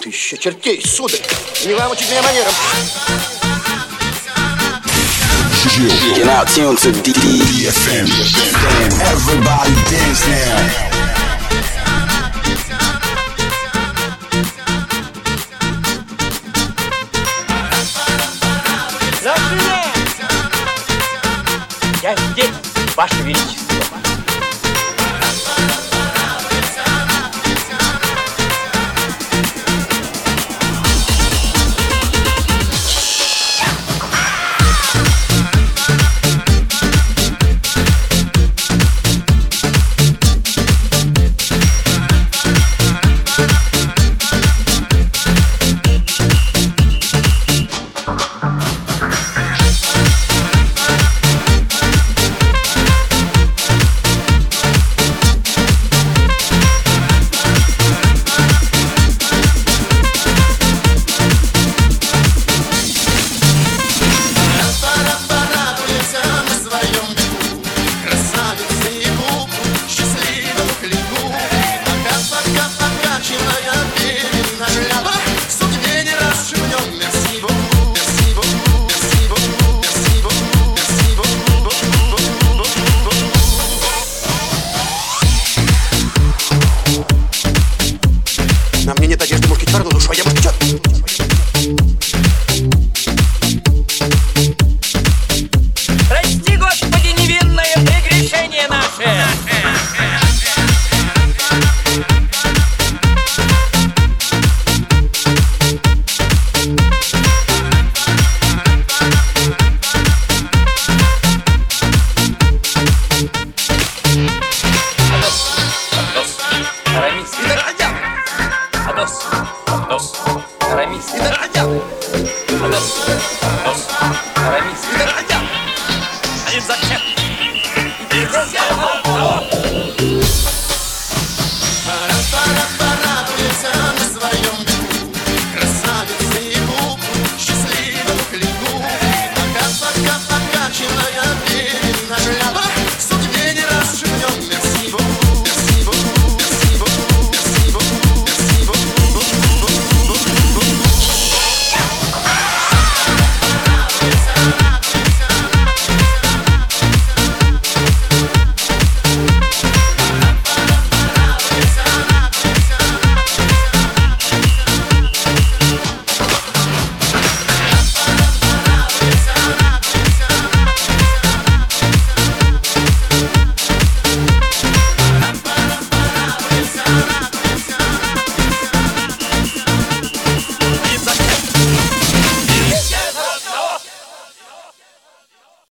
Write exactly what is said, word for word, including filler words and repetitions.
Тысяча чертей, сударь! Не вам учить меня манерам! You're now tuned to ди эф эм. Everybody dance now. Я здесь, Ваше Величество. На мне нет одежды мушкетера, но душой я мушкетер. Прости, Господи, невинное прегрешение наше. Адос, Адос, Арамис. Адос, Адос, Арамис.